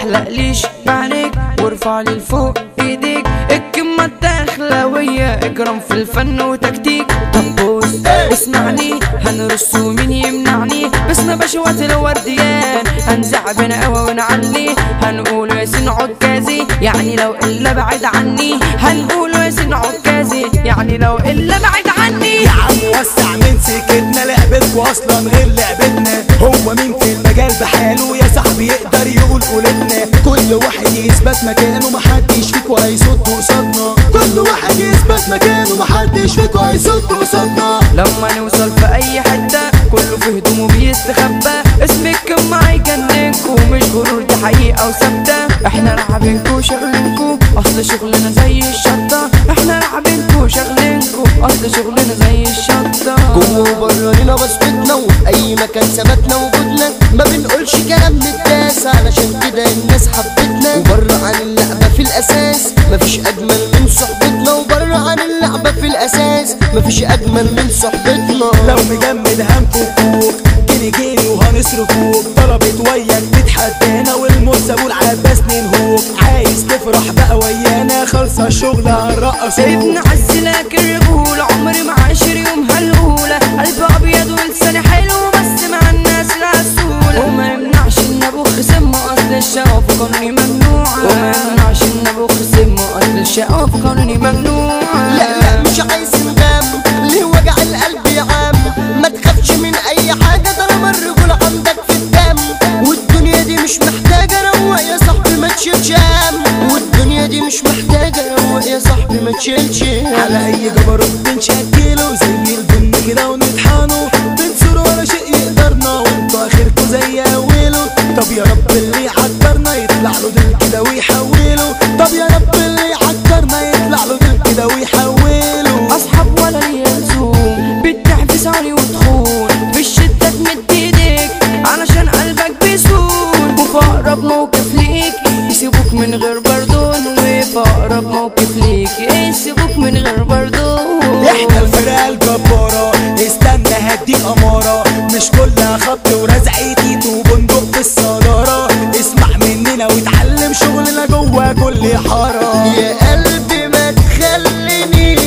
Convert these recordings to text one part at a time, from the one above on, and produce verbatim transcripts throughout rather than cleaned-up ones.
تحلقليش بعينيك وارفع لي لفوق ايديك. الكلمة الدخلاوية اجرام في الفن وتكتيك. طب بص اسمعني هنرص ومين يمنعني، باسم باشوات الورديان هنزع بنا قوى ونعلي. هنقول ياسين عكازي يعني لو الا بعد عني، هنقول ياسين عكازي يعني لو الا بعد عني. يا عم وسع من سكتنا، لعبتكوا اصلا غير لعبتنا. هو مين في المجال بحاله يا صاحبي يقدر يقول قولتنا؟ كل واحد يثبت مكانه، محدش فيكوا هيصد قصادنا. كل واحد يثبت مكانه، محدش فيكوا هيصد قصادنا. لما نوصل في اي حتة كله في هدومه بيستخبى. اسم الكم هيجننكوا مش غرور، دي حقيقة وثابتة. احنا لاعبينكوا شغلينكوا اصل شغلنا زي الشطة. احنا لاعبينكوا شغلينكوا اصل شغلنا زي الشطة. جوه وبره لينا بصمتنا، وفي اي مكان ثبتنا وجودنا. ما بنقولش كلام متداس علشان كده الناس حبتنا. وبره عن اللعبة في الاساس مفيش اجمل من صحبتنا. وبره عن اللعبة في الاساس مفيش اجمل من صحبتنا. لو مجمد هنفكوك جيني جيني وهنصرفوك. طلبت وياك تتحدانا والمرسى والعباس ننهوك. عايز تفرح بقى ويانا خلصة الشغل هنرقصوك. ابن عزلك الرجولة عمري ما عاشر يوم هالأولى. قلب أبيض ولساني حلو بس مع الناس العسولة. وما يمنعش إن أبوخ سم أصل الشقة في قانوني ممنوعة. وما يمنعش إن أبوخ سم أصل الشقة في قانوني ممنوعة. لا لا مش عايز نغام ليه وجع القلب يا عم. ما تخافش من أي حاجة طالما الرجولة عندك في الدم. والدنيا دي مش محتاجة روق يا صاحبي ما تشيلش هم. والدنيا دي مش محتاجة روق يا صاحبي ما تشيلش هم. على أي جبروت بنشكله زي البن كده ونطحنه. بنصر ولا شيء يقدرنا وانتوا آخركوا زي أوله. طب يا رب اللي يعكرنا يطلع له دل كده ويحوله. طب يا رب اللي يعكرنا يطلع له دل كده ويحوله. أصحاب ولا ليا لزوم بتحبس علي وتخون. في الشدة تمد ايديك علشان قلبك بيسون. وفي أقرب موقف ليك يسيبوك من غير بردون. وفي أقرب موقف ليك يسيبوك من غير بردون. احنا الفرقة الجبارة استنى هديك أمارة. مش كلها خط ورزع ايديت وبندق في الصدارة. اسمع مننا واتعلم شغلنا جوا كل حارة. يا قلبي ما تخلينيش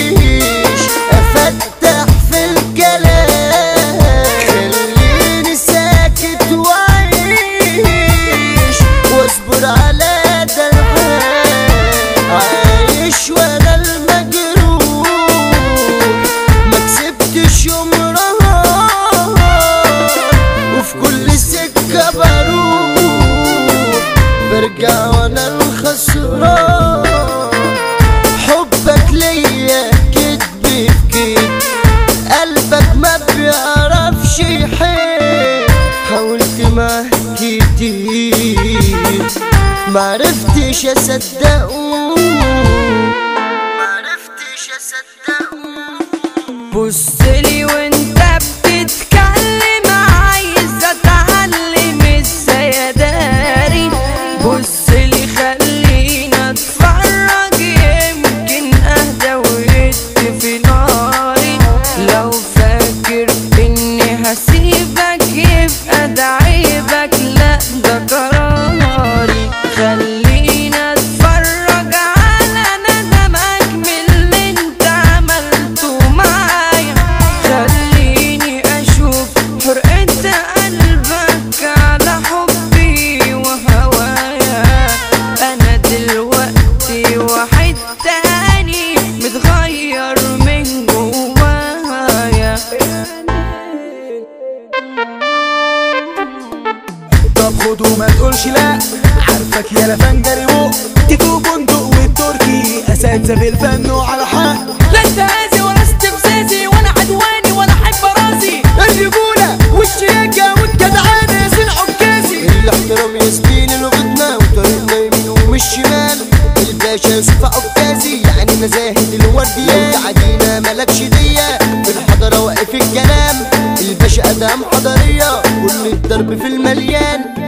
افتح في الكلام. خليني ساكت وعيش واصبر على ده الحال. عايش وانا المجروح ما كسبتش يوم رهان. وفي كل سكة بروح برجع وانا الخسران. حبك ليا كدب في كدب، قلبك ما بيعرفش يحب. حاولت معاه كتير معرفتش اصدقه. معرفتش اصدقه. بصلي وانت بتتكلم عايز اتعلم ازاي اداري. بصلي خلينا اتفرج يمكن اهدى ويطفي ناري. لو فاكر اني هسيبك يبقى ده عيبك، لا ده قراري. خلينا اتفرج على ندمك من اللي انت عملته معايا. خليني اشوف حرقة قلبك على حبي وهوايا. انا دلوقتي واحد تاني متغير من جوايا. طب خد وما تقولش لا، عارفك يا لفنجري وق. تيتو بندق والتركي اساتذه في الفن وعلى حق. لا انت هازي ولا استفزازي ولا عدواني ولا حب راسي. الرجولة والشياكة والجدعانة ياسين عكازي. الاحترام يا زميلي لغتنا وطريقنا يمين ومش شمال. الباشا يوسف عكازي يعني مزاهد الورديان. لو تعدينا مالكش دية في الحضرة واقف الكلام. الباشا أدام حضرية كل الضرب في المليان.